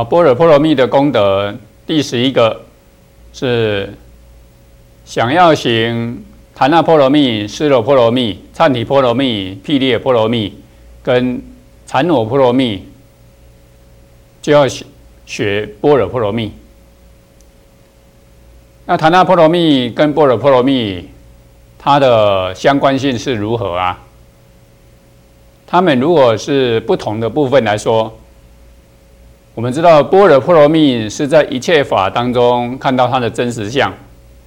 般若波罗蜜的功德第11个是想要行檀那波罗蜜、尸罗波罗蜜、忏提波罗蜜、毗梨波罗蜜跟禅那波罗蜜，就要学般若波罗蜜。那檀那波罗蜜跟般若波罗蜜，它的相关性是如何啊？它们如果是不同的部分来说，我们知道般若波罗蜜是在一切法当中看到它的真实相，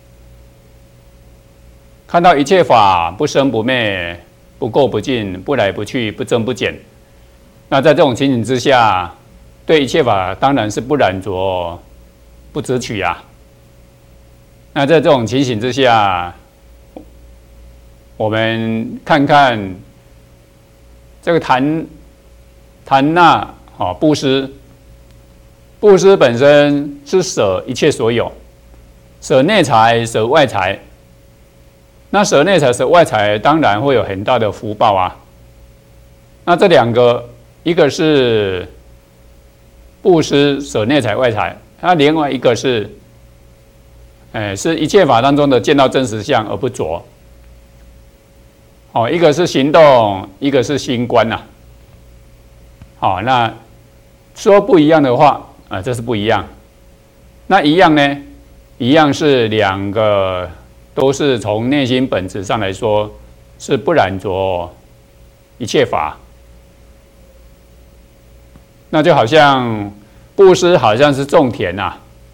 看到一切法不生不灭、不垢不净、不来不去、不增不减。那在这种情形之下，对一切法当然是不染着、不执取啊。那在这种情形之下，我们看看这个檀那布施，布施本身是舍一切所有，舍内财、舍外财。那舍内财、舍外财，当然会有很大的福报啊。那这两个，一个是布施舍内财外财，那另外一个是，是一切法当中的见到真实相而不着。一个是行动，一个是心观呐。那说不一样的话，这是不一样。那一样呢？一样是两个都是从内心本质上来说是不染着一切法。那就好像布施好像是种田呐，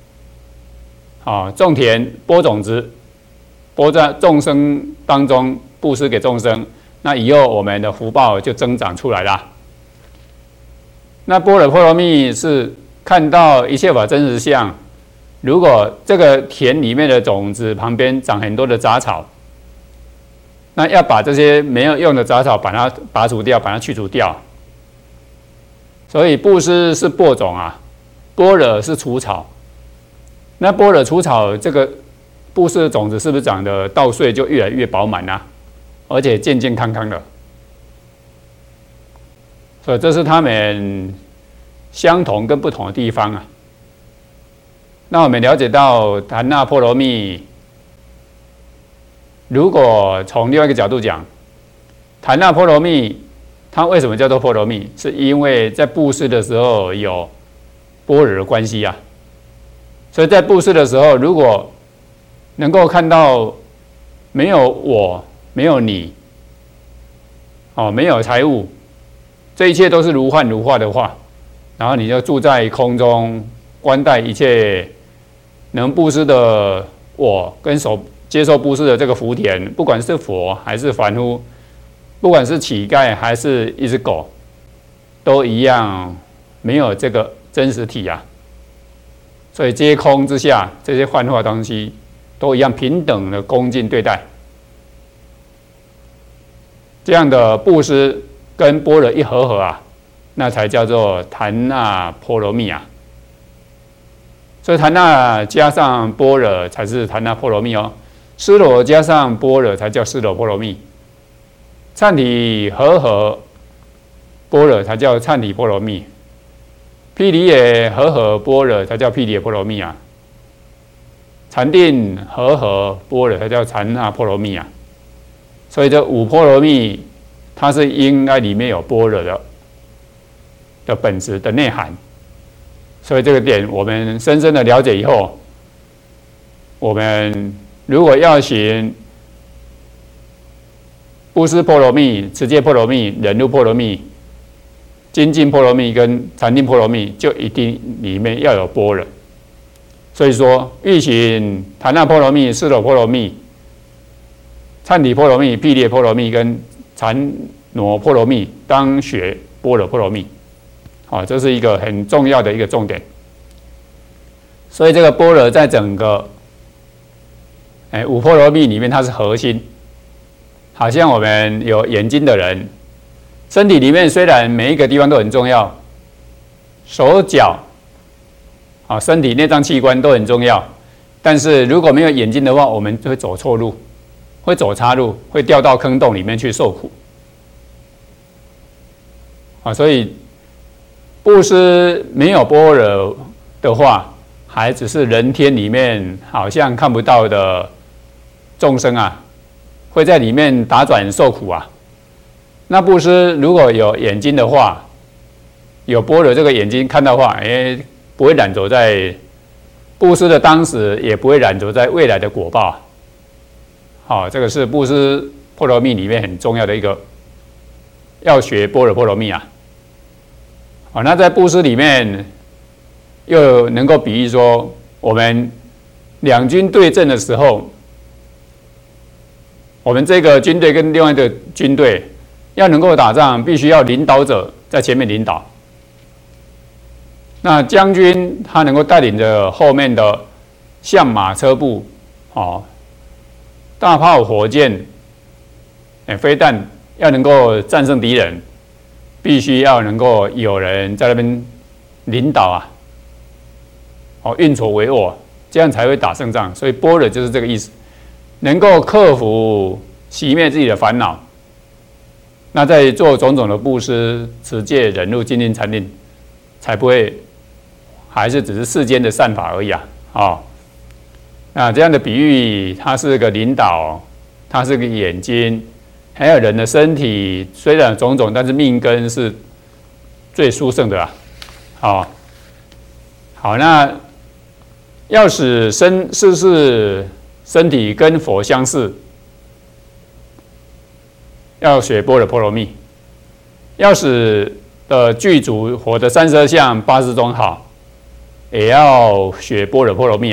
种田播种子，播在众生当中，布施给众生，那以后我们的福报就增长出来了。那般若波罗蜜是看到一切法真实相，如果这个田里面的种子旁边长很多的杂草，那要把这些没有用的杂草把它拔除掉，把它去除掉。所以布施是播种啊，般若是除草。那般若除草，这个布施的种子是不是长得稻穗就越来越饱满啊？而且健健康康的。所以这是他们相同跟不同的地方啊。那我们了解到檀那波罗蜜，如果从另外一个角度讲，檀那波罗蜜它为什么叫做波罗蜜？是因为在布施的时候有般若的关系啊。所以在布施的时候，如果能够看到没有我，没有你，没有财物，这一切都是如幻如化的话，然后你就住在空中，观待一切能布施的我跟接受布施的这个福田，不管是佛还是凡夫，不管是乞丐还是一只狗，都一样没有这个真实体啊。所以皆空之下，这些幻化的东西都一样平等的恭敬对待。这样的布施跟般若一合啊，那才叫做檀那波罗蜜啊。所以檀那加上般若才是檀那波罗蜜哦，尸罗加上般若才叫尸罗波罗蜜，忏提和般若才叫忏提波罗蜜，毗梨也和般若才叫毗梨波罗蜜啊，禅定和般若才叫禅那波罗蜜啊。所以这五波罗蜜，它是应该里面有般若的本质的内涵。所以这个点我们深深的了解以后，我们如果要行布施波罗蜜、持戒波罗蜜、忍辱波罗蜜、精进波罗蜜跟禅定波罗蜜，就一定里面要有般若。所以说，欲行檀那波罗蜜、尸罗波罗蜜、忏提波罗蜜、毗梨波罗蜜跟禅那波罗蜜，当学般若波罗蜜。这是一个很重要的一个重点。所以这个般若在整个五波罗蜜里面，它是核心。好像我们有眼睛的人，身体里面虽然每一个地方都很重要，手脚身体内脏器官都很重要，但是如果没有眼睛的话，我们就会走错路，会走岔路，会掉到坑洞里面去受苦。所以布施没有般若的话，还只是人天里面好像看不到的众生啊，会在里面打转受苦啊。那布施如果有眼睛的话，有般若这个眼睛看到的话，不会染着在布施的当时，也不会染着在未来的果报。好，这个是布施波罗蜜里面很重要的一个，要学般若波罗蜜啊。好，那在布施里面，又能够比喻说，我们两军对阵的时候，我们这个军队跟另外一个军队要能够打仗，必须要领导者在前面领导。那将军他能够带领着后面的象马车部，大炮、火箭、飞弹，要能够战胜敌人。必须要能够有人在那边领导运筹帷幄，这样才会打胜仗。所以般若就是这个意思，能够克服、熄灭自己的烦恼，那在做种种的布施、持戒、忍辱、精进、禅定，才不会还是只是世间的善法而已那这样的比喻，它是个领导，它是个眼睛。还有人的身体虽然有种种，但是命根是最殊胜的好，那要使身体跟佛相似，要学般若波罗蜜；要使具足佛的32相80种好，也要学般若波罗蜜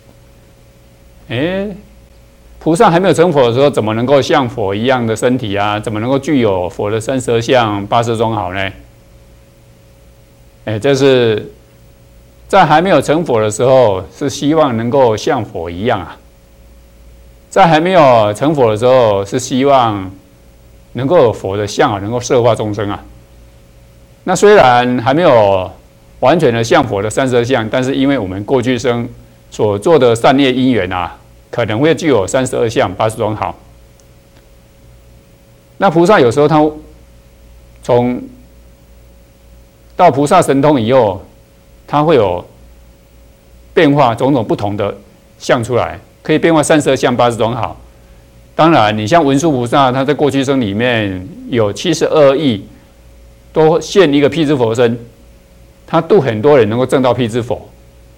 菩萨还没有成佛的时候，怎么能够像佛一样的身体啊？怎么能够具有佛的32相80种好呢？这是在还没有成佛的时候，是希望能够像佛一样在还没有成佛的时候，是希望能够有佛的相能够摄化众生那虽然还没有完全的像佛的32相，但是因为我们过去生所做的善业因缘可能会具有32相80种好。那菩萨有时候他从到菩萨神通以后，他会有变化种种不同的相出来，可以变化32相80种好。当然，你像文殊菩萨，他在过去生里面有72亿，都现一个辟支佛身，他度很多人能够证到辟支佛，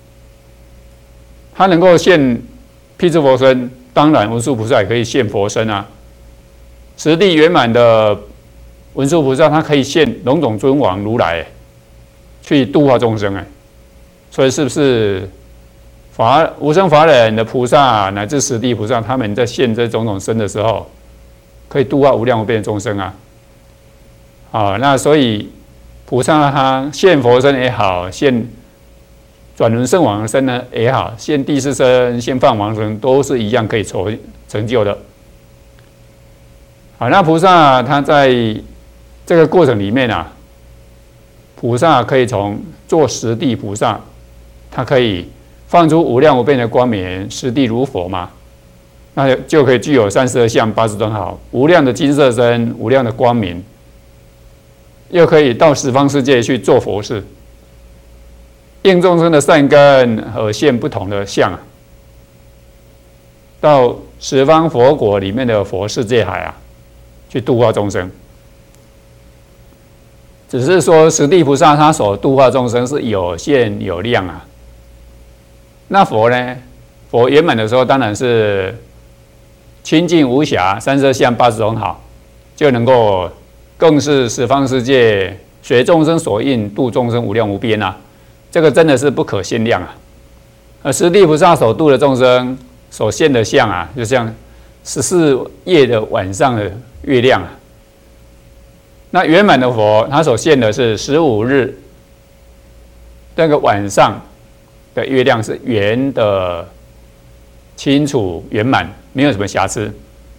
他能够现辟支佛身，当然文殊菩萨也可以现佛身实地圆满的文殊菩萨，他可以现龙种尊王如来去度化众生所以是不是无生法忍的菩萨乃至十地菩萨，他们在现这种种身的时候，可以度化无量无边的众生那所以菩萨他现佛身也好，现转轮圣王身呢也好，现第四身、现梵王身都是一样可以成就的。那菩萨他在这个过程里面菩萨可以从做十地菩萨，他可以放出无量无边的光明，十地如佛嘛，那就可以具有32相80种好，无量的金色身，无量的光明，又可以到十方世界去做佛事。应众生的善根而现不同的相到十方佛国里面的佛世界海去度化众生。只是说十地菩萨他所度化众生是有限有量那佛呢？佛圆满的时候当然是清净无瑕，32相80种好，就能够更是十方世界随众生所应，度众生无量无边这个真的是不可限量十地菩萨所度的众生所现的相就像14夜的晚上的月亮那圆满的佛，他所现的是15日那个晚上的月亮是圆的、清楚、圆满，没有什么瑕疵。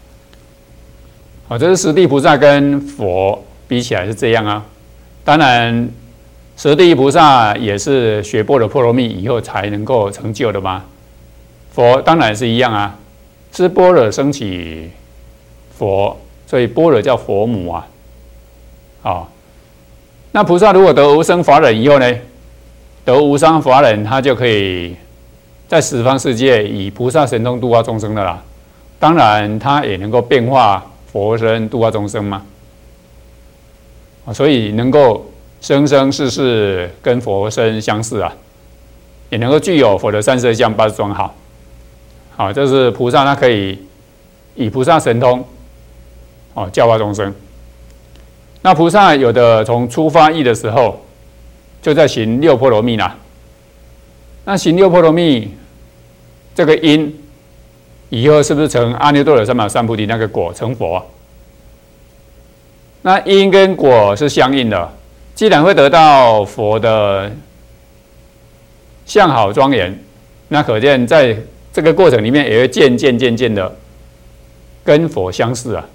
这是十地菩萨跟佛比起来是这样当然，十地菩萨也是学般若波罗蜜以后才能够成就的嘛。佛当然是一样是般若升起佛，所以般若叫佛母那菩萨如果得无生法忍以后呢，得无生法忍，他就可以在十方世界以菩萨神通度化众生的啦。当然，他也能够变化佛身度化众生嘛。所以能够生生世世跟佛身相似啊，也能够具有佛的30相80种好。好，这是菩萨他可以以菩萨神通教化众生。那菩萨有的从初发意的时候，就在行六波罗蜜啦。那行六波罗蜜这个因，以后是不是成阿耨多罗三藐三菩提那个果成佛啊？那因跟果是相应的，既然会得到佛的相好庄严，那可见在这个过程里面也会渐渐的跟佛相似啊。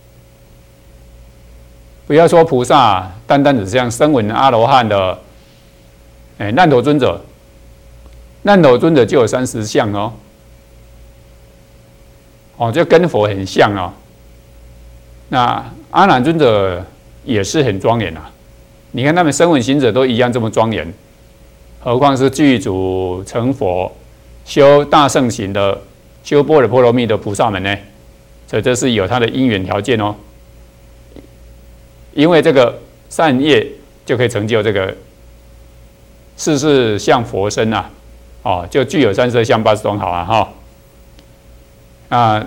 不要说菩萨单单只像声闻阿罗汉的难陀尊者，难陀尊者就有30相就跟佛很像哦。那阿难尊者也是很庄严啊，你看他们声闻行者都一样这么庄严，何况是具足成佛、修大乘行的、修般若波罗蜜的菩萨们呢？所以这是有他的因缘条件哦。因为这个善业就可以成就这个世世像佛身啊，就具有30相80种好啊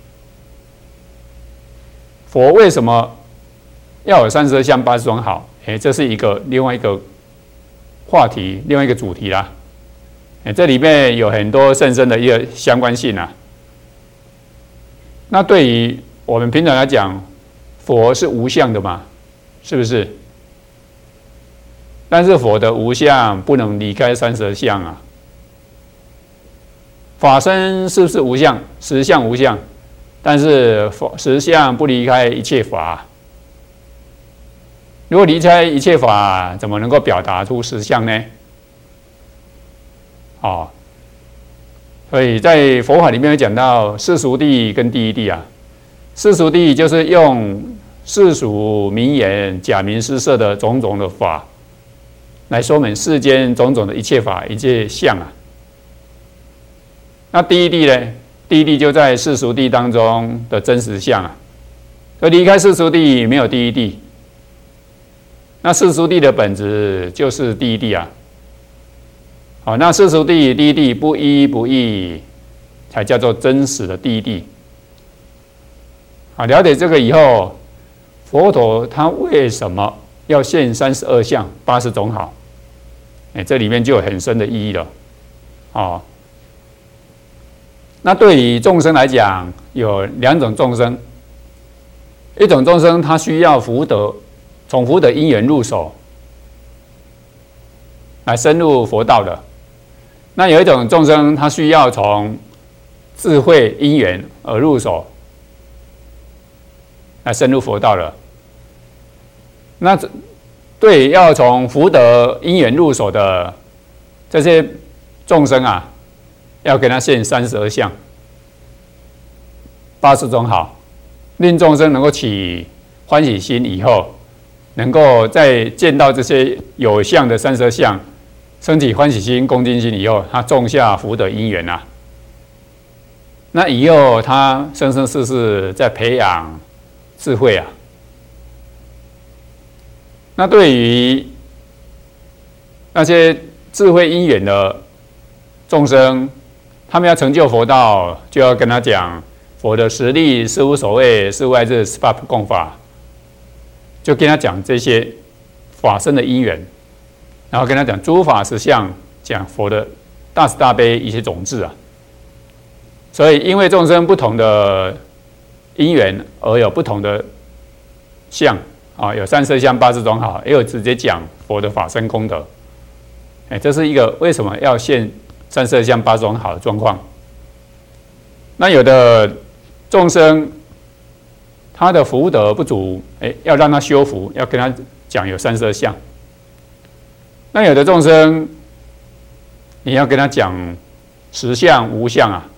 佛为什么要有30相80种好？这是另外一个话题，另外一个主题啦。这里面有很多甚深的一个相关性啊。那对于我们平常来讲，佛是无相的嘛，是不是？但是佛的无相不能离开30相啊。法身是不是无相？实相无相。但是实相不离开一切法，如果离开一切法，怎么能够表达出实相呢？所以在佛法里面有讲到世俗谛跟第一谛啊。世俗谛就是用世俗名言、假名施设的种种的法，来说明世间种种的一切法、一切相啊。那第一谛呢？第一谛就在世俗谛当中的真实相啊，而离开世俗谛没有第一谛。那世俗谛的本质就是第一谛啊。那世俗谛、第一谛不一不异，才叫做真实的第一谛。了解这个以后，佛陀他为什么要现32相80种好？这里面就有很深的意义了。那对于众生来讲，有2种众生，一种众生他需要福德，从福德因缘入手，来深入佛道的；那有一种众生，他需要从智慧因缘而入手，来深入佛道了。那对要从福德因缘入手的这些众生啊，要给他现32相80种好，令众生能够起欢喜心以后，能够在见到这些有相的32相，升起欢喜心、恭敬心以后，他种下福德因缘啊。那以后他生生世世在培养智慧啊。那对于那些智慧因缘的众生，他们要成就佛道，就要跟他讲佛的实力是无所谓，是外日18不共法，就跟他讲这些法身的因缘，然后跟他讲诸法实相，讲佛的大慈大悲一些种智啊。所以因为众生不同的因缘而有不同的相有30相80种好，也有直接讲佛的法身功德。这是一个为什么要现32相80种好的状况。那有的众生他的福德不足，要让他修福，要跟他讲有32相。那有的众生你要跟他讲实相无相啊，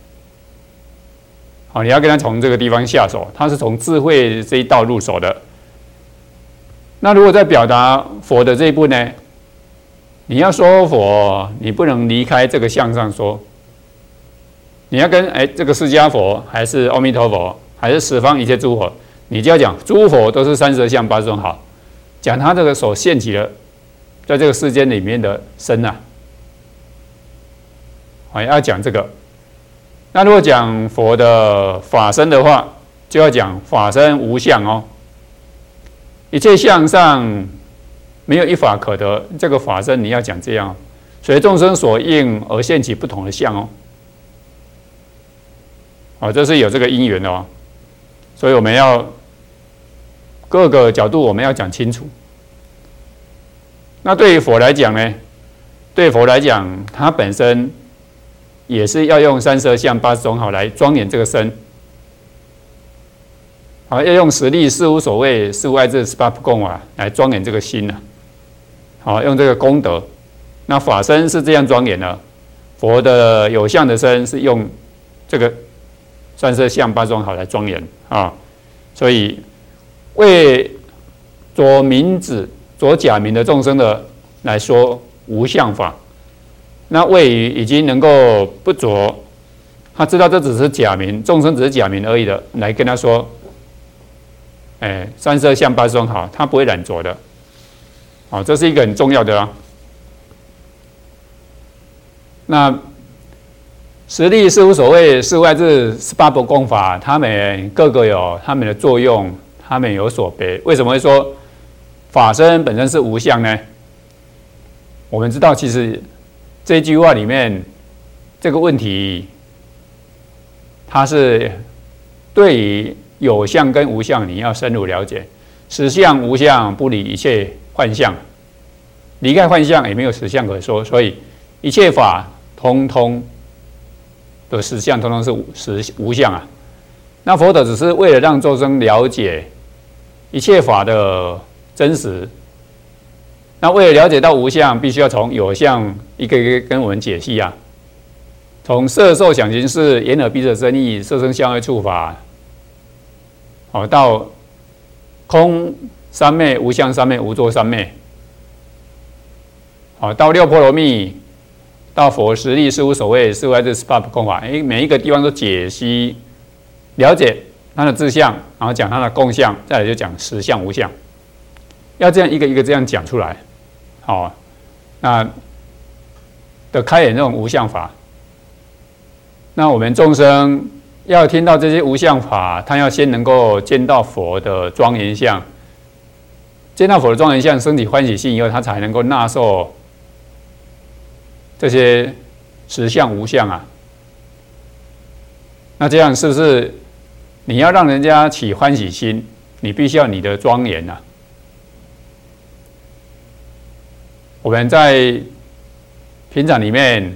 你要跟他从这个地方下手，他是从智慧这一道入手的。 那如果在表达佛的这一步呢，你要说佛，你不能离开这个相上说，你要跟这个释迦佛，还是阿弥陀佛，还是十方一切诸佛，你就要讲诸佛都是三十二相八十种好，讲他这个所现起的，在这个世间里面的身啊，要讲这个。那如果讲佛的法身的话，就要讲法身无相哦，一切相上没有一法可得，这个法身你要讲这样，随众生所应而现起不同的相哦，这是有这个因缘的哦，所以我们要各个角度我们要讲清楚。那对于佛来讲呢，对佛来讲，它本身也是要用三十二相八十种好来庄严这个身。好，要用实力，事无所谓，事无碍智，十八不共啊，来庄严这个心啊。好，用这个功德。那法身是这样庄严的，佛的有相的身是用这个三十二相八十种好来庄严啊。所以为着名子、着假名的众生的来说无相法，那为于已经能够不着，他知道这只是假名，众生只是假名而已的，来跟他说。三十二相八十种好，他不会染着的，好，这是一个很重要的啊。那实力事无所谓，事无碍智，十八不共法，他们各个有他们的作用，他们有所别。为什么会说法身本身是无相呢？我们知道，其实这句话里面这个问题，它是对于有相跟无相，你要深入了解。实相无相，不离一切幻象，离开幻象也没有实相可说。所以一切法通通的实相，通通是无相啊。那佛陀只是为了让众生了解一切法的真实。那为了了解到无相，必须要从有相一个一个跟我们解析啊。从色受想行识、眼耳鼻舌身意、色声香味触法。到空三昧、无相三昧、无作三昧，到六波罗蜜，到佛实力事无所谓，事无碍智，十八不共法。每一个地方都解析、了解它的志向，然后讲它的共相，再来就讲实相无相，要这样一个一个这样讲出来，那的开演这种无相法。那我们众生要听到这些无相法，他要先能够见到佛的庄严相，见到佛的庄严相，升起欢喜心以后，他才能够纳受这些实相无相啊。那这样是不是你要让人家起欢喜心，你必须要你的庄严啊？我们在平常里面，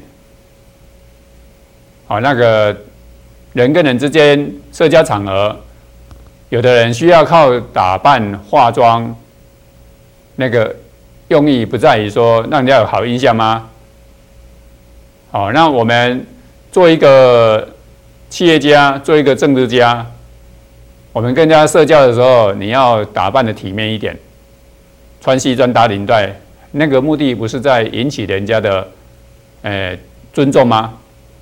那个人跟人之间社交场合，有的人需要靠打扮化妆，那个用意不在于说让人家有好印象吗？那我们做一个企业家，做一个政治家，我们跟人家社交的时候，你要打扮的体面一点，穿西装打领带，那个目的不是在引起人家的尊重吗？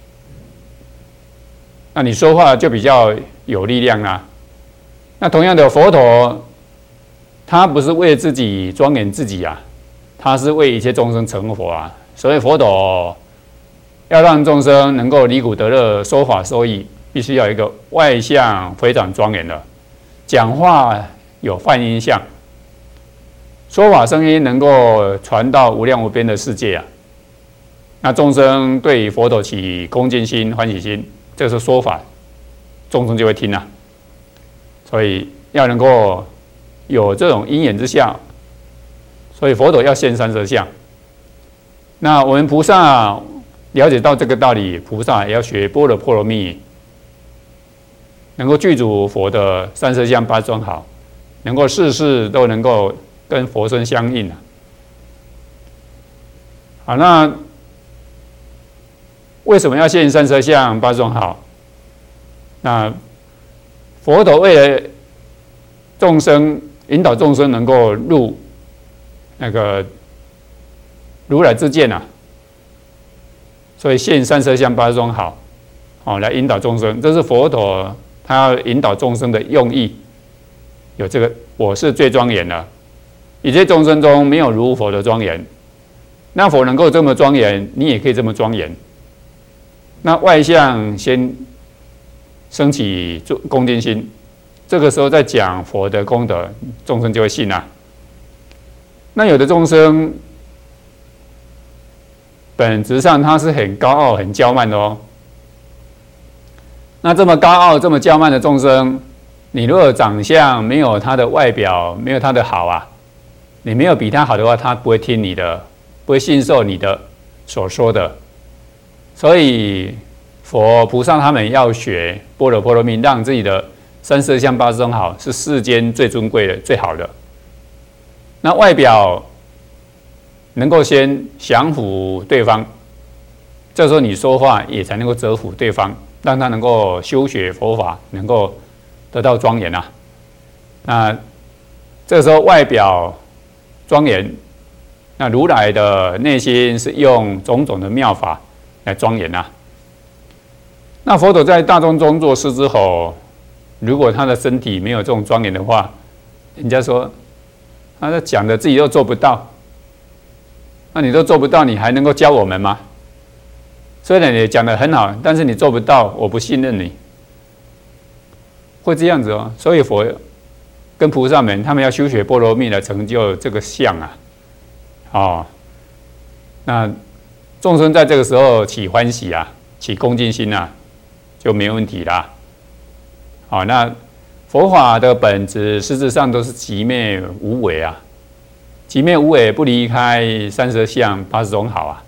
那你说话就比较有力量啦。那同样的，佛陀他不是为自己庄严自己啊，他是为一切众生成佛啊。所以佛陀要让众生能够离苦得乐、说法受益，必须要有一个外相非常庄严的，讲话有梵音相，说法声音能够传到无量无边的世界啊。那众生对佛陀起恭敬心、欢喜心。这是说法，众生就会听啊。所以要能够有这种因缘之下，所以佛陀要现三十二相。那我们菩萨了解到这个道理，菩萨也要学般若波罗蜜，能够具足佛的三十二相八十种好，能够事事都能够跟佛身相应啊。好，那为什么要现三十二相八十种好？那佛陀为了众生引导众生能够入那个如来之见啊，所以现三色相八十种好，来引导众生，这是佛陀他要引导众生的用意。有这个，我是最庄严的，一切众生中没有如佛的庄严。那佛能够这么庄严，你也可以这么庄严。那外相先升起恭敬心，这个时候再讲佛的功德，众生就会信啊。那有的众生本质上他是很高傲、很骄慢的哦。那这么高傲、这么骄慢的众生，你如果长相没有他的外表，没有他的好啊，你没有比他好的话，他不会听你的，不会信受你的所说的。所以佛菩萨他们要学般若波罗蜜，让自己的三色相八十种好，是世间最尊贵的、最好的。那外表能够先降服对方，这时候你说话也才能够折服对方，让他能够修学佛法，能够得到庄严啊。那这个时候外表庄严，那如来的内心是用种种的妙法来庄严啊。那佛陀在大众中做事之后，如果他的身体没有这种庄严的话，人家说他在讲的自己都做不到，那你都做不到，你还能够教我们吗？虽然你讲得很好，但是你做不到，我不信任你，会这样子哦。所以佛跟菩萨们，他们要修学波罗蜜来成就这个相啊，那众生在这个时候起欢喜啊，起恭敬心啊，就没问题啦。那佛法的本质实质上都是寂灭无为啊，寂灭无为不离开三十相八十种好啊。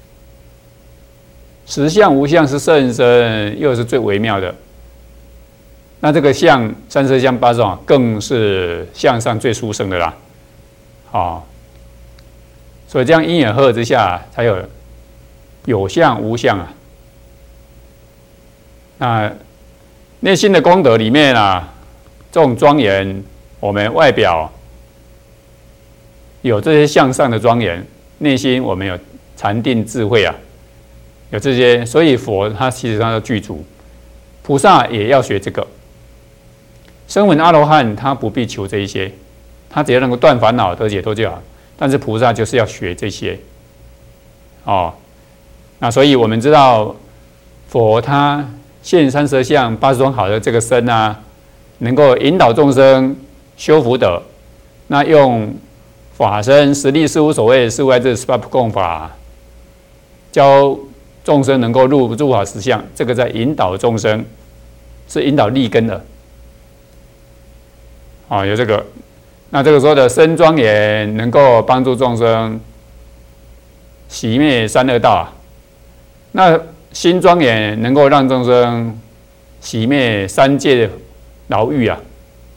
实相无相是甚深，又是最微妙的。那这个相三十相八十种更是相上最殊胜的啦。所以这样因缘合合之下，才有相无相啊。那内心的功德里面啊，这种庄严，我们外表有这些向上的庄严，内心我们有禅定智慧啊，有这些，所以佛他其实他的具足，菩萨也要学这个。声闻阿罗汉他不必求这一些，他只要能够断烦恼得解脱就好。但是菩萨就是要学这些，那所以我们知道佛他现三十相八十种好的这个身啊，能够引导众生修福德，那用法身实力事无所谓事外智十八不共法，教众生能够入法实相，这个在引导众生，是引导利根的，有这个。那这个时候的身庄严能够帮助众生熄灭三恶道啊，那心庄严能够让众生熄灭三界牢狱啊，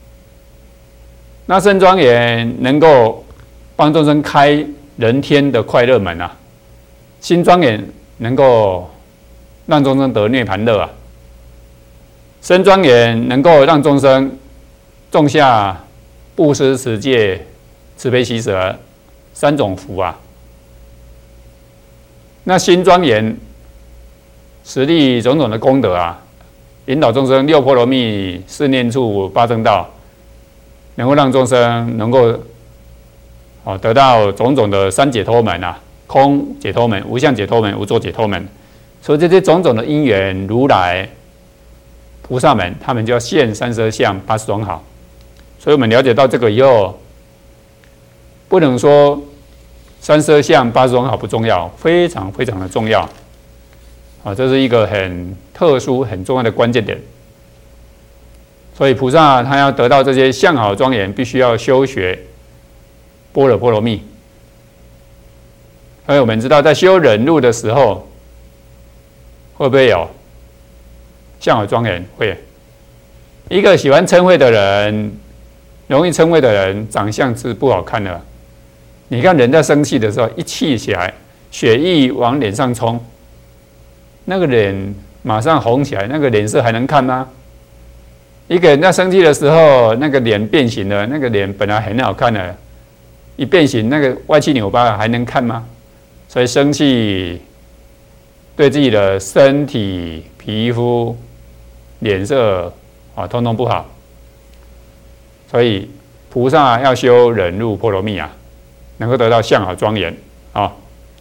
那身庄严能够帮众生开人天的快乐门啊，心庄严能够让众生得涅槃乐啊，身庄严能够让众生种下布施、持戒、慈悲喜舍三种福啊。那心庄严实力种种的功德啊，引导众生六波罗蜜、四念处、八正道，能够让众生能够得到种种的三解脱门啊，空解脱门、无相解脱门、无作解脱门。所以这些种种的因缘，如来菩萨们，他们就要现三十相八十种好。所以我们了解到这个以后，不能说三十相八十种好不重要，非常非常的重要。这是一个很特殊、很重要的关键点。所以菩萨他要得到这些相好庄严，必须要修学般若波罗蜜。所以我们知道，在修忍辱的时候，会不会有相好庄严？会。一个喜欢嗔恚的人，容易嗔恚的人，长相是不好看的。你看人在生气的时候，一气起来，血液往脸上冲，那个脸马上红起来，那个脸色还能看吗？ 一个人在生气的时候，那个脸变形了，那个脸本来很好看的，一变形，那个歪七扭八还能看吗？所以生气对自己的身体、皮肤、脸色啊，通通不好。所以菩萨要修忍辱波罗蜜啊，能够得到相好庄严啊。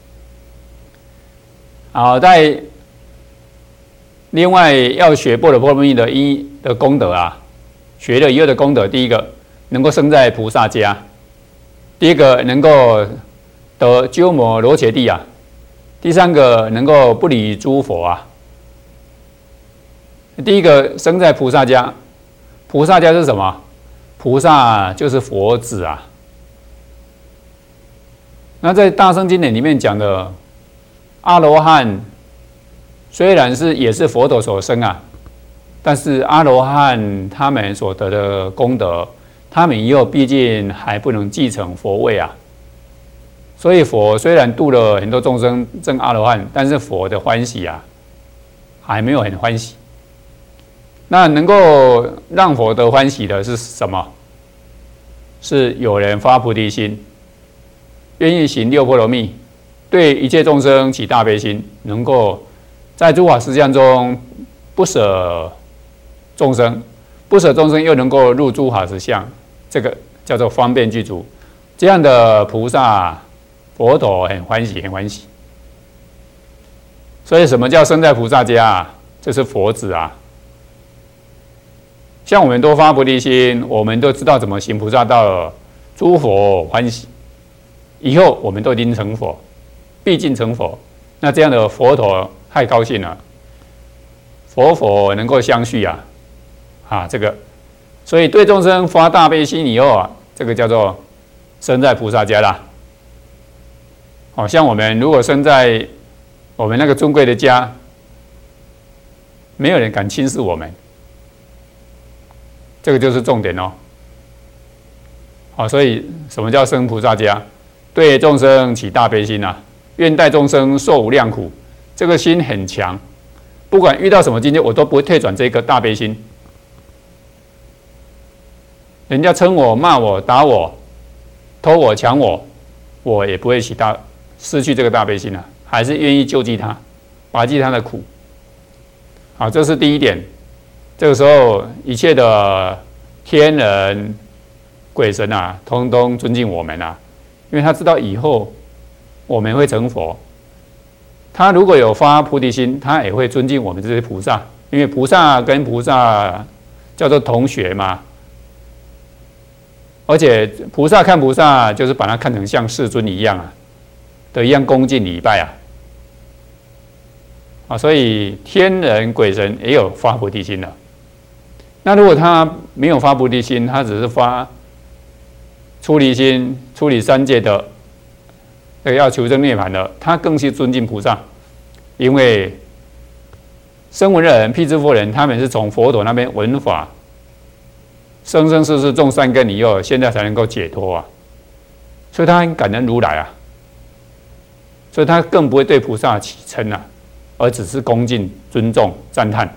好，在另外要学般若波罗蜜的功德啊，学了以后的功德，第一个能够生在菩萨家，第一个能够得鸠摩罗伽帝啊，第三个能够不离诸佛啊。第一个生在菩萨家，菩萨家是什么？菩萨就是佛子啊。那在大乘经典里面讲的阿罗汉，虽然也是佛陀所生啊，但是阿罗汉他们所得的功德，他们以后毕竟还不能继承佛位啊。所以佛虽然度了很多众生证阿罗汉，但是佛的欢喜啊，还没有很欢喜。那能够让佛得欢喜的是什么？是有人发菩提心，愿意行六波罗蜜，对一切众生起大悲心，能够在诸法实相中不舍众生，不舍众生又能够入诸法实相，这个叫做方便具足。这样的菩萨，佛陀很欢喜，很欢喜。所以什么叫生在菩萨家啊？这是佛子啊。像我们都发菩提心，我们都知道怎么行菩萨道了，诸佛欢喜，以后我们都已经成佛，毕竟成佛，那这样的佛陀太高兴了，佛能够相续啊，这个，所以对众生发大悲心以后啊，这个叫做生在菩萨家啦。好像我们如果生在我们那个尊贵的家，没有人敢轻视我们。这个就是重点哦。好，所以什么叫生菩萨家？对众生起大悲心啊，愿代众生受无量苦，这个心很强，不管遇到什么境界，我都不会退转这个大悲心。人家称我、骂我、打我、偷我、抢我，我也不会失去这个大悲心啊，还是愿意救济他，拔济他的苦。好，这是第一点。这个时候，一切的天人、鬼神啊，通通尊敬我们啊，因为他知道以后我们会成佛。他如果有发菩提心，他也会尊敬我们这些菩萨，因为菩萨跟菩萨叫做同学嘛。而且菩萨看菩萨，就是把他看成像世尊一样啊，的一样恭敬礼拜啊。所以天人、鬼神也有发菩提心的。那如果他没有发菩提心，他只是发出离心，出离三界的，要求生涅槃的，他更是尊敬菩萨，因为声闻人、辟支佛人，他们是从佛陀那边闻法，生生世世种善根以后，现在才能够解脱啊，所以他很感恩如来啊，所以他更不会对菩萨起嗔啊，而只是恭敬、尊重、赞叹，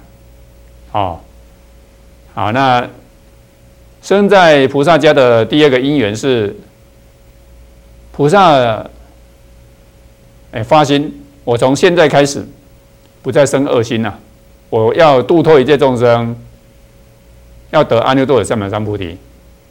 好，那生在菩萨家的第二个因缘是菩萨发心，我从现在开始不再生恶心了，我要度脱一切众生，要得阿耨多罗三藐三菩提。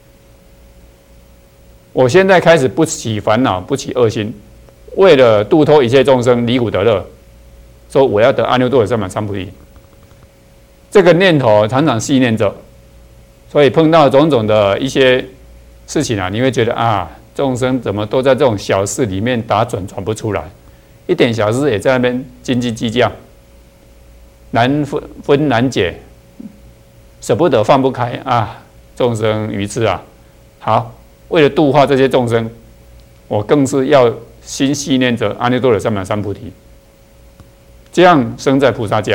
我现在开始不起烦恼，不起恶心，为了度脱一切众生离苦得乐，说我要得阿耨多罗三藐三菩提。这个念头常常系念着，所以碰到种种的一些事情啊，你会觉得啊，众生怎么都在这种小事里面打转不出来，一点小事也在那边斤斤计较，难分难解，舍不得放不开啊，众生愚痴啊。好，为了度化这些众生，我更是要心系念着阿耨多罗三藐三菩提，这样生在菩萨家。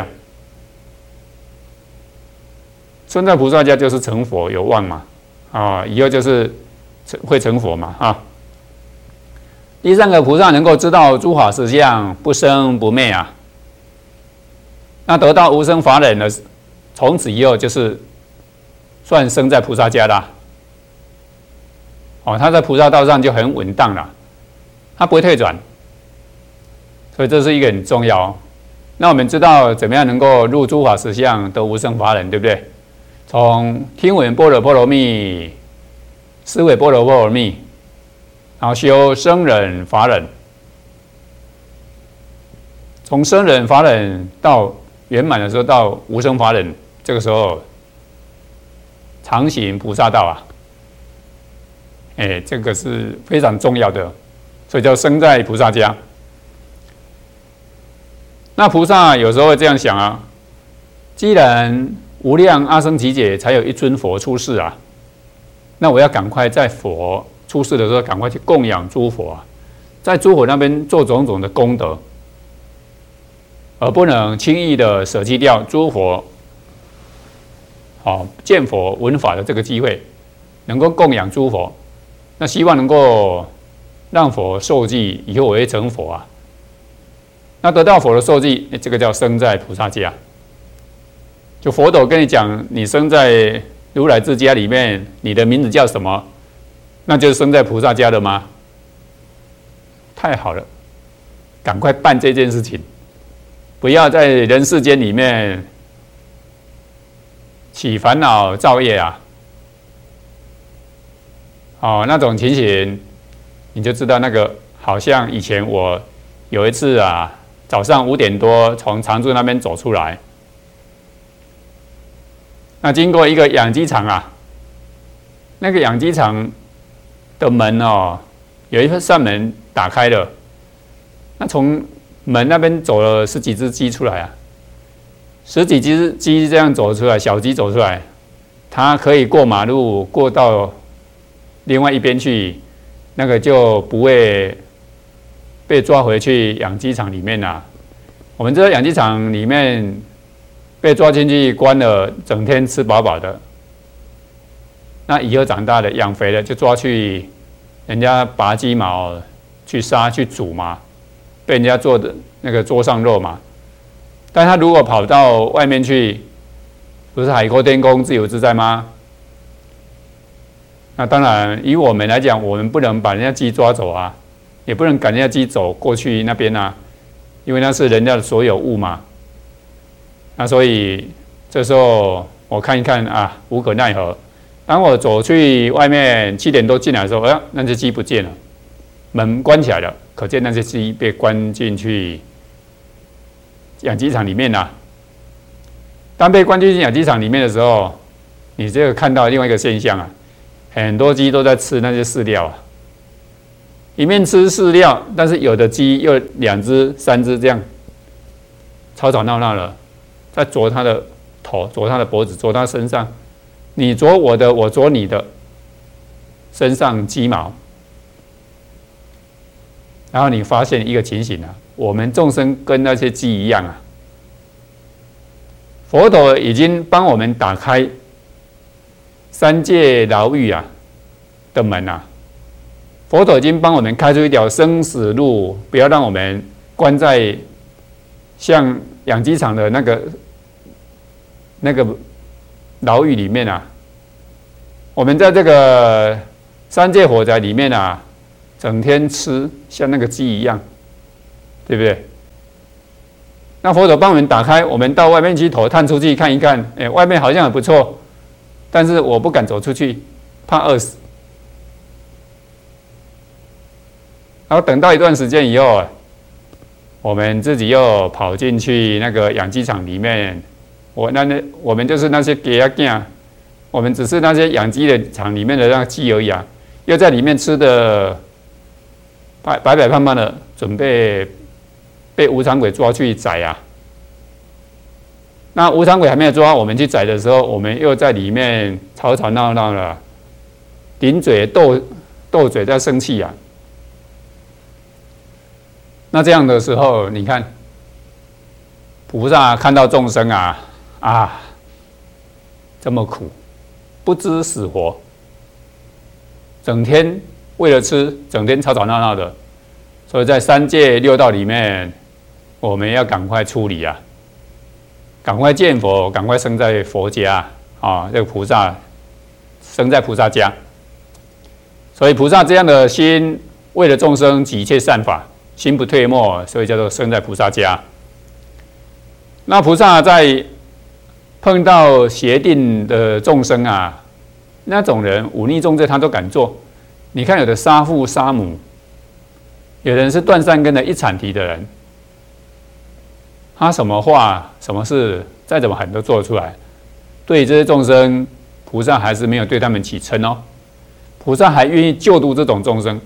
生在菩萨家就是成佛有望嘛，以后就是会成佛嘛啊。第三个，菩萨能够知道诸法实相不生不灭啊，那得到无生法忍的，从此以后就是算生在菩萨家啦。他在菩萨道上就很稳当了，他不会退转，所以这是一个很重要。那我们知道怎么样能够入诸法实相得无生法忍，对不对？从听闻般若波罗蜜，思维般若波罗蜜，然后修生忍法忍，从生忍法忍到圆满的时候到无生法忍，这个时候常行菩萨道啊。这个是非常重要的，所以叫生在菩萨家。那菩萨有时候会这样想啊，既然无量阿僧祇劫才有一尊佛出世啊，那我要赶快在佛出世的时候赶快去供养诸佛啊，在诸佛那边做种种的功德，而不能轻易的舍弃掉诸佛见佛闻法的这个机会，能够供养诸佛。那希望能够让佛受记，以后我会成佛啊。那得到佛的受记，这个叫生在菩萨家。就佛陀跟你讲，你生在如来之家里面，你的名字叫什么？那就是生在菩萨家的吗？太好了，赶快办这件事情，不要在人世间里面起烦恼造业啊。那种情形，你就知道那个好像以前我有一次啊，早上5点多从常住那边走出来，那经过一个养鸡场啊，那个养鸡场的门有一扇门打开了，那从门那边走了10几只鸡出来啊，10几只鸡这样走出来，小鸡走出来，它可以过马路过到另外一边去，那个就不会被抓回去养鸡场里面啦。我们知道养鸡场里面被抓进去关了，整天吃饱饱的，那以后长大了养肥了就抓去人家拔鸡毛去杀去煮嘛，被人家做的那个桌上肉嘛。但他如果跑到外面去，不是海阔天空自由自在吗？那当然，以我们来讲，我们不能把人家鸡抓走啊，也不能赶人家鸡走过去那边啊，因为那是人家的所有物嘛。那所以这时候我看一看啊，无可奈何。当我走去外面7点多进来的时候，那只鸡不见了，门关起来了，可见那些鸡被关进去养鸡场里面了。当被关进去养鸡场里面的时候，你这个看到另外一个现象啊。很多鸡都在吃那些饲料啊，一面吃饲料，但是有的鸡又2只、3只这样吵吵闹闹的，在啄它的头、啄它的脖子、啄它身上，你啄我的，我啄你的身上鸡毛，然后你发现一个情形啊，我们众生跟那些鸡一样啊，佛陀已经帮我们打开3界牢狱的门啊，佛陀已经帮我们开出一条生死路，不要让我们关在像养鸡场的那个牢狱里面啊。我们在这个3界火宅里面啊，整天吃像那个鸡一样，对不对？那佛陀帮我们打开，我们到外面去头探出去看一看，外面好像很不错。但是我不敢走出去，怕饿死。然后等到一段时间以后，我们自己又跑进去那个养鸡场里面。我们就是那些鸡仔，我们只是那些养鸡的场里面的那个鸡而已啊，又在里面吃的白白胖胖的，准备被无常鬼抓去宰啊。那无常鬼还没有抓我们去宰的时候，我们又在里面吵吵闹闹了，顶嘴斗嘴在生气啊。那这样的时候，你看菩萨看到众生这么苦，不知死活，整天为了吃，整天吵吵闹闹的，所以在3界6道里面，我们要赶快处理啊。赶快见佛，赶快生在佛家这个菩萨生在菩萨家。所以菩萨这样的心，为了众生及一切善法，心不退没，所以叫做生在菩萨家。那菩萨在碰到邪定的众生啊，那种人忤逆重罪他都敢做。你看有的杀父杀母，有人是断善根的一阐提的人，他什么话什么事再怎么狠都做得出来。对这些众生，菩萨还是没有对他们起嗔哦，菩萨还愿意救度这种众生。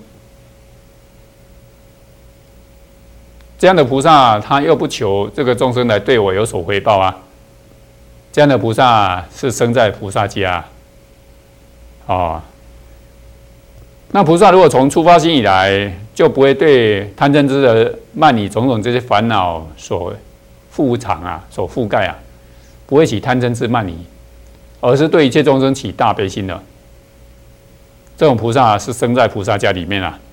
这样的菩萨，他又不求这个众生来对我有所回报啊。这样的菩萨是生在菩萨家，哦。那菩萨如果从出发心以来，就不会对贪嗔痴的慢疑种种这些烦恼所覆藏啊，所覆盖啊，不会起贪嗔痴慢疑，而是对一切众生起大悲心的。这种菩萨是生在菩萨家里面啊。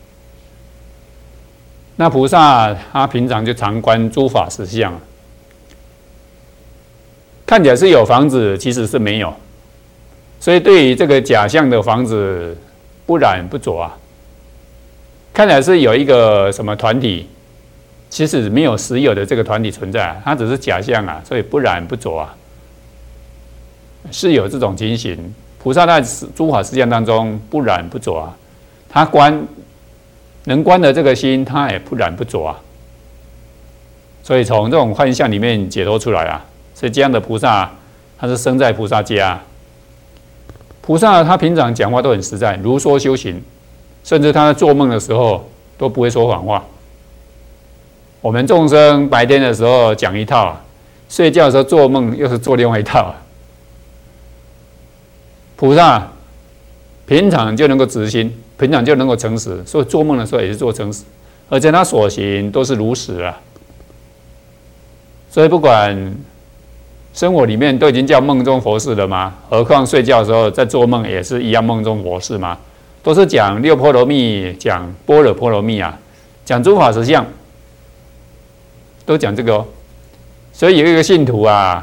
那菩萨他平常就常观诸法实相，看起来是有房子，其实是没有，所以对于这个假象的房子不染不着啊。看起来是有一个什么团体，其实没有实有的这个团体存在啊，它只是假象啊，所以不染不着啊，是有这种情形。菩萨在诸法实相当中不染不着啊，他观能观的这个心，他也不染不着啊。所以从这种幻象里面解脱出来啊，所以这样的菩萨，他是生在菩萨家。菩萨他平常讲话都很实在，如说修行，甚至他在做梦的时候都不会说谎话。我们众生白天的时候讲一套，睡觉的时候做梦又是做另外一套。菩萨平常就能够直心，平常就能够诚实，所以做梦的时候也是做诚实，而且他所行都是如实啊。所以不管生活里面都已经叫梦中佛事了吗？何况睡觉的时候在做梦也是一样梦中佛事吗？都是讲六波罗蜜，讲般若波罗蜜啊，讲诸法实相，都讲这个哦。所以有一个信徒啊，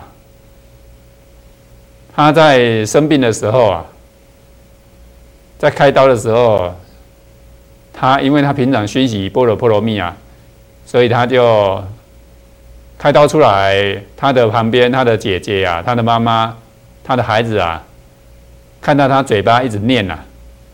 他在生病的时候啊，在开刀的时候，因为他平常熏习般若波罗蜜啊，所以他就开刀出来，他的旁边，他的姐姐啊，他的妈妈，他的孩子啊，看到他嘴巴一直念啊，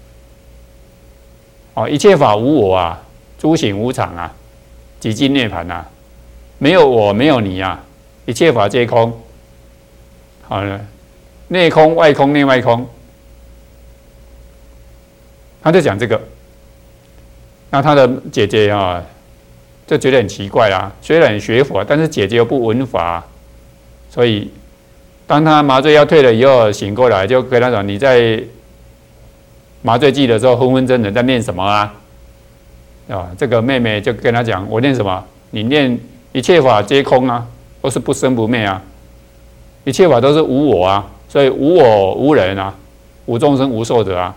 哦，一切法无我啊，诸行无常啊，寂静涅槃啊，没有我，没有你啊，一切法皆空。好了，内空、外空、内外空，他就讲这个。那他的姐姐啊，就觉得很奇怪啦。虽然学佛，但是姐姐又不闻法，所以当他麻醉药退了以后醒过来，就跟他讲：“你在麻醉剂的时候昏昏沉沉在念什么啊？”啊，这个妹妹就跟他讲：“我念什么？你念一切法皆空啊，都是不生不灭啊，一切法都是无我啊，所以无我无人啊，无众生无寿者啊。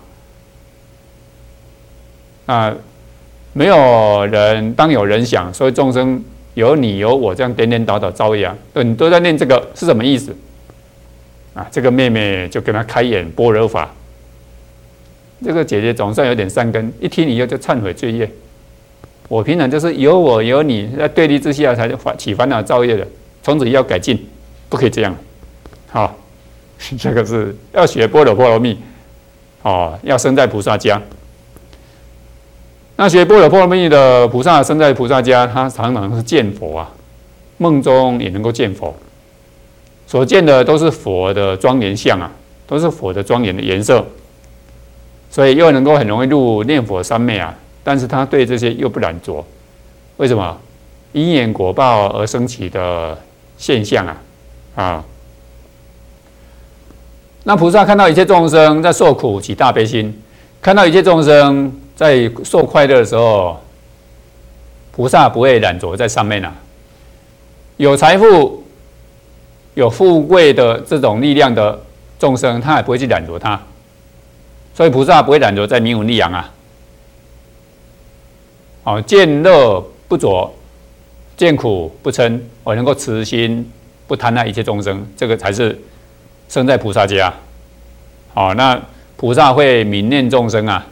那没有人当有人想，所以众生有你有我，这样颠颠倒倒遭殃。你都在念这个是什么意思？”啊，这个妹妹就跟他开演般若法。这个姐姐总算有点善根，一听以后就忏悔罪业。我平常就是有我有你，在对立之下才起烦恼造业的，从此要改进，不可以这样。好，这个是要学般若波罗蜜，哦，要生在菩萨家。那学般若波罗蜜的菩萨生在菩萨家，他常常是见佛啊，梦中也能够见佛，所见的都是佛的庄严相啊，都是佛的庄严的颜色，所以又能够很容易入念佛三昧啊。但是他对这些又不染着，为什么？因缘果报而生起的现象啊。那菩萨看到一切众生在受苦，起大悲心；看到一切众生在受快乐的时候，菩萨不会染着在上面啊。有财富、有富贵的这种力量的众生，他也不会去染着他，所以菩萨不会染着在名闻利养啊。哦，见乐不着，见苦不嗔，我能够慈心不贪爱一切众生，这个才是生在菩萨家。好，那菩萨会悯念众生啊，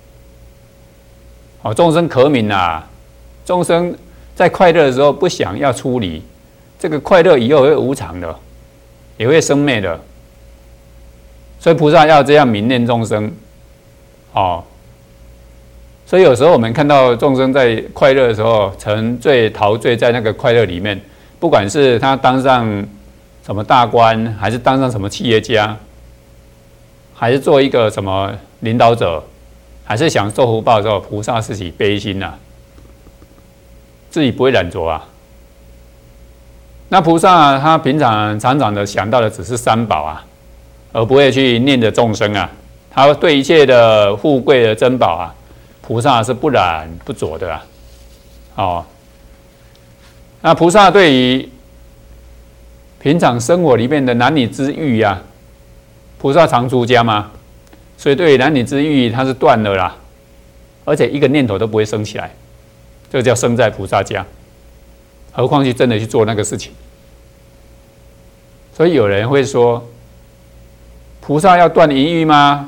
哦，众生可悯啊，众生在快乐的时候不想要出离，这个快乐以后会无常的，也会生灭的，所以菩萨要这样悯念众生，哦，所以有时候我们看到众生在快乐的时候沉醉陶醉在那个快乐里面，不管是他当上什么大官，还是当上什么企业家，还是做一个什么领导者，还是享受福报的时候，菩萨是起悲心啊，自己不会染着啊。那菩萨他平常常常的想到的只是三宝啊，而不会去念着众生啊。他对一切的富贵的珍宝啊，菩萨是不染不着的啊。哦，那菩萨对于平常生活里面的男女之欲啊，菩萨常出家嘛，所以对于男女之欲他是断了啦，而且一个念头都不会生起来，这个叫生在菩萨家，何况去真的去做那个事情。所以有人会说，菩萨要断淫欲吗？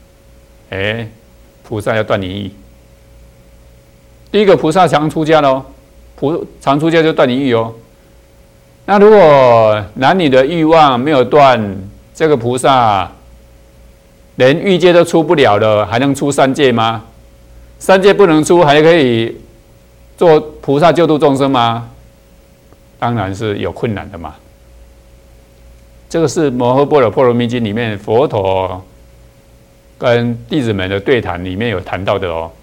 菩萨要断淫欲。第一个，菩萨常出家喽，常出家就断淫欲哦。那如果男女的欲望没有断，这个菩萨连欲界都出不了了，还能出三界吗？三界不能出，还可以做菩萨救度众生吗？当然是有困难的嘛。这个是《摩诃般若波罗蜜经》里面佛陀跟弟子们的对谈里面有谈到的哦。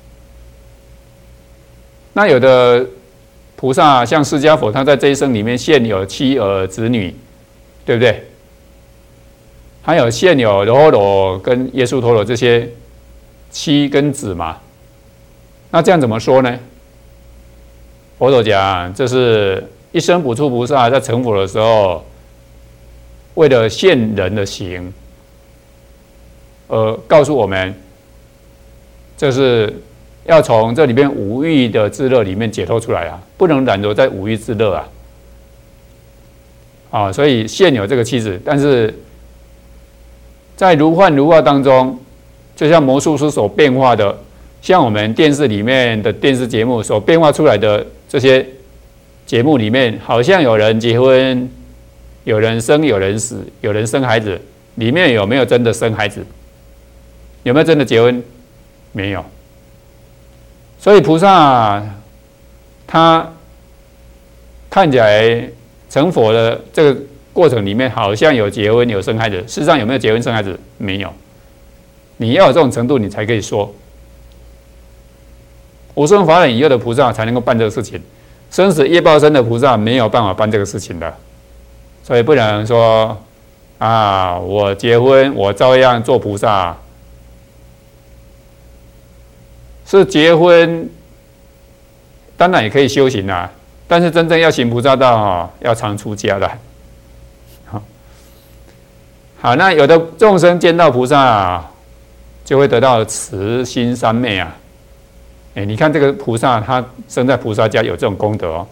那有的菩萨像释迦佛，他在这一生里面现有妻儿子女，对不对？还有现有罗罗跟耶输陀罗这些妻跟子嘛。那这样怎么说呢？佛陀讲，这是一生补处菩萨在成佛的时候，为了现人的行，告诉我们，这是要从这里面五欲的自乐里面解脱出来啊，不能染着在五欲自乐啊。所以现有这个妻子，但是在如幻如化当中，就像魔术师所变化的，像我们电视里面的电视节目所变化出来的这些节目里面，好像有人结婚，有人生，有人死，有人生孩子，里面有没有真的生孩子？有没有真的结婚？没有。所以菩萨他看起来成佛的这个过程里面，好像有结婚有生孩子，事实上有没有结婚生孩子？没有。你要有这种程度，你才可以说无生法忍以后的菩萨才能够办这个事情，生死业报身的菩萨没有办法办这个事情的。所以不能说啊，我结婚我照样做菩萨，是结婚当然也可以修行啦，但是真正要行菩萨道要常出家的。好，那有的众生见到菩萨就会得到慈心三昧啊。你看这个菩萨他生在菩萨家有这种功德哦。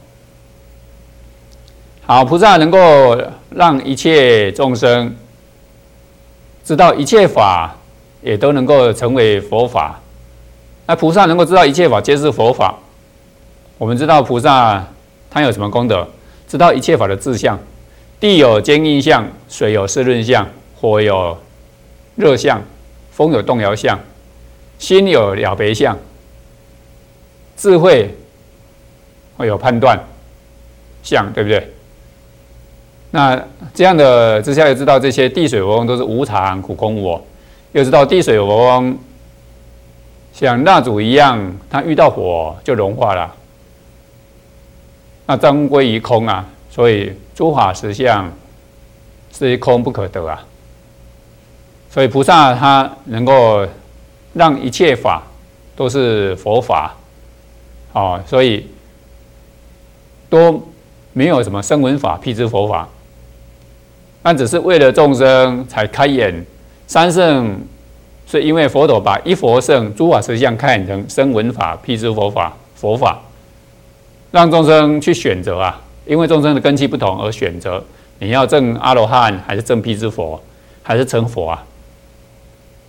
好，菩萨能够让一切众生知道一切法也都能够成为佛法。那菩萨能够知道一切法皆是佛法，我们知道菩萨他有什么功德？知道一切法的志向，地有坚硬相，水有湿润相，火有热相，风有动摇相，心有了别相，智慧会有判断相，对不对？那这样的之下，又知道这些地水火风都是无常、苦、空、无我，又知道地水火风像蜡烛一样，它遇到火就融化了，那终归于空啊。所以诸法实相是空不可得啊。所以菩萨他能够让一切法都是佛法，所以都没有什么声闻法、辟支佛法，但只是为了众生才开演三圣。是因为佛陀把一佛圣诸法实相看成声闻法、辟支佛法、佛法，让众生去选择啊。因为众生的根器不同而选择，你要证阿罗汉，还是证辟支佛，还是成佛啊？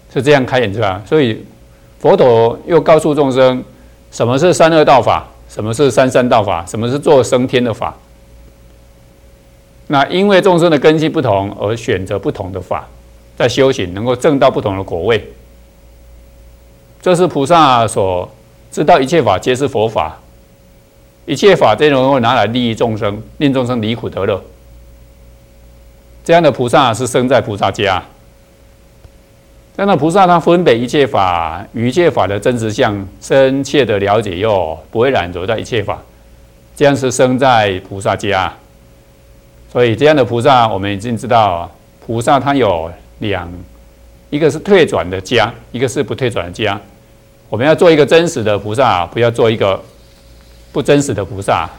是这样开演出来。所以佛陀又告诉众生，什么是三恶道法，什么是三善道法，什么是做升天的法。那因为众生的根基不同，而选择不同的法，在修行能够证到不同的果位。这是菩萨所知道一切法皆是佛法，一切法都能够拿来利益众生，令众生离苦得乐。这样的菩萨是生在菩萨家。这样的菩萨，他分别一切法与一切法的真实相深切的了解后，不会染着在一切法，这样是生在菩萨家。所以这样的菩萨，我们已经知道，菩萨他有一个是退转的家，一个是不退转的家。我们要做一个真实的菩萨，不要做一个不真实的菩萨。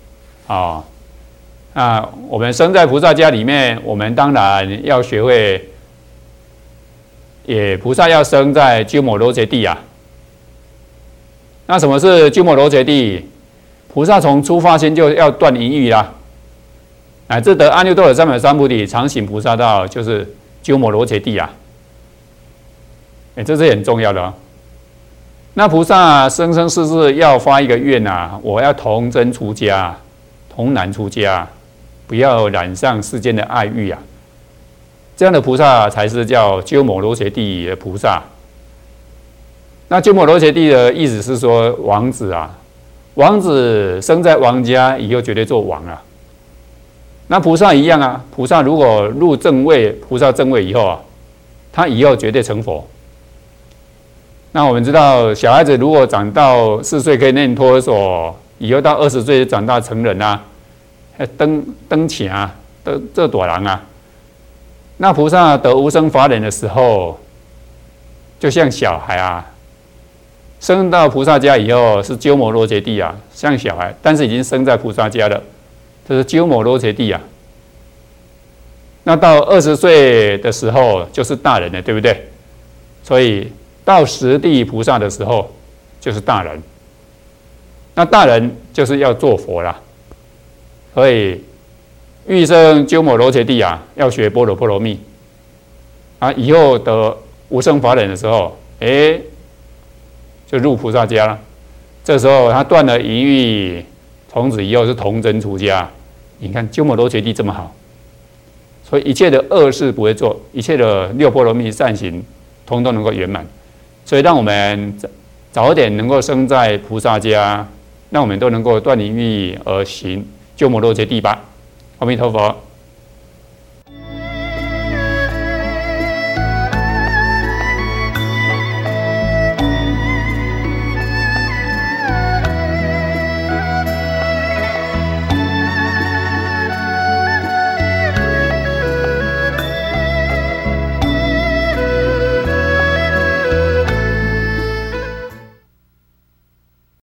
那我们生在菩萨家里面，我们当然要学会，菩萨要生在鸠摩罗伽地啊。那什么是鸠摩罗伽地？菩萨从出发心就要断淫欲啦。乃至得阿耨多罗三藐三菩提，常行菩萨道，就是鸠摩罗伽地啊。这是很重要的哦。那菩萨生生世世要发一个愿啊，我要童真出家，童男出家，不要染上世间的爱欲啊。这样的菩萨才是叫鸠摩罗伽地的菩萨。那鸠摩罗伽地的意思是说，王子啊，王子生在王家，以后绝对做王啊。那菩萨一样啊，菩萨如果入正位，菩萨正位以后啊，他以后绝对成佛。那我们知道，小孩子如果长到4岁可以念托儿所，以后到20岁长大成人啊，登前啊，这朵人啊。那菩萨得无生法忍的时候，就像小孩啊，生到菩萨家以后是鸠摩罗伽地啊，像小孩，但是已经生在菩萨家了。这是鸠摩罗伽地啊。那到20岁的时候就是大人了，对不对？所以到十地菩萨的时候就是大人。那大人就是要做佛啦。所以欲生鸠摩罗伽地啊，要学般若波罗蜜啊，以后得无生法忍的时候，就入菩萨家了。这时候他断了淫欲。从此以后是童真出家。你看鸠摩罗伽地这么好，所以一切的恶事不会做，一切的六波罗蜜善行，通通能够圆满。所以让我们早一点能够生在菩萨家，让我们都能够断淫欲而行鸠摩罗伽地吧。阿弥陀佛。